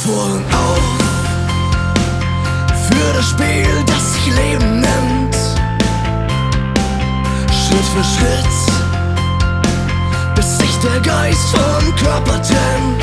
Ohren auf für das Spiel, das sich Leben nennt. Schritt für Schritt, bis sich der Geist vom Körper trennt.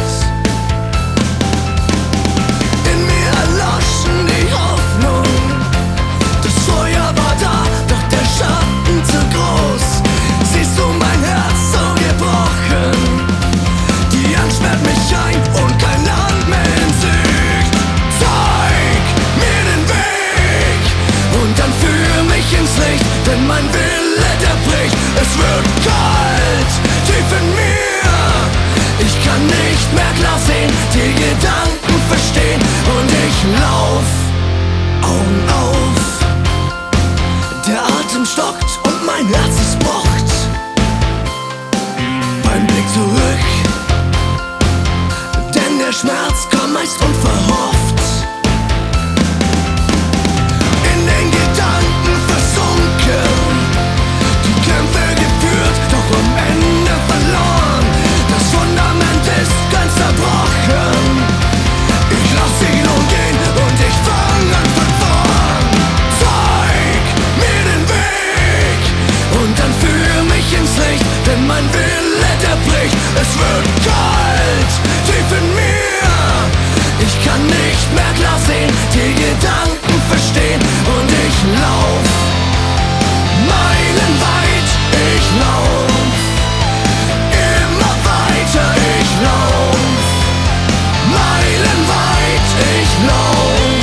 In mir erloschen die Hoffnung, das Feuer war da, doch der Schatten zu groß. Siehst du mein Herz so gebrochen? Die Angst sperrt mich ein und kein Land mehr in Sicht. Zeig mir den Weg und dann führ mich ins Licht, denn mein Wille, der bricht. Es wird kalt, tief in mir. Ich kann nicht mehr klar sehen, die Gedanken verstehen und ich lauf Augen auf. Der Atem stockt und mein Herz es pocht. Beim Blick zurück, denn der Schmerz kommt meist unverhofft. In den Gedanken versunken, die Kämpfe geführt, doch am Ende verloren. Das Fundament ist ganz zerbrochen. Ich lass sie nun gehen und ich fang an von vorn. Zeig mir den Weg und dann führ mich ins Licht, denn mein Wille, der bricht. Es wird kalt, tief in mir. Ich kann nicht mehr klar sehen, die Gedanken verstehen und ich lauf meilenweit, ich lauf immer weiter, ich lauf meilenweit, ich lauf.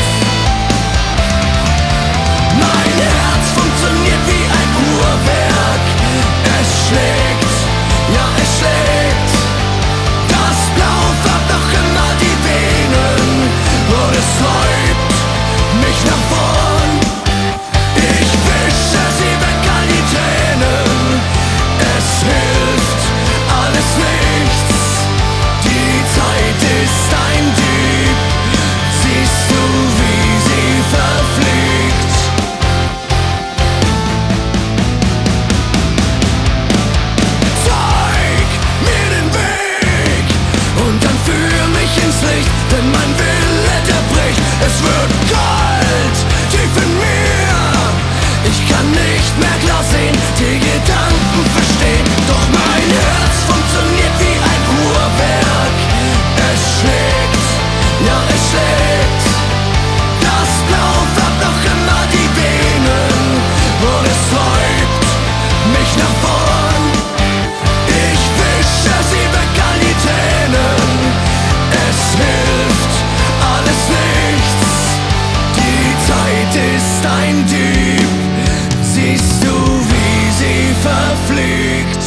Mein Herz funktioniert wie ein Uhrwerk. Es schlägt, ja es schlägt. Das Blau färbt noch immer die Venen und es treibt mich nach vorn. Ich wische sie weg, all die Tränen. Es hilft alles nichts. Die Zeit ist ein Dieb. Siehst du, wie sie verfliegt? Zeig mir den Weg und dann führ mich ins Licht, denn mein Wille, der bricht. Es wird kalt, tief in mir. Ich kann nicht mehr klar sehen, die Gedanken verstehen, doch mein Herz funktioniert wie ein Uhrwerk. Es schlägt, ja es schlägt. Das Blau färbt noch immer die Venen und es treibt mich nach vorn. Ich wische sie weg, all die Tränen. Es hilft alles nichts. Die Zeit ist ein Dieb. Siehst du, wie sie verfliegt?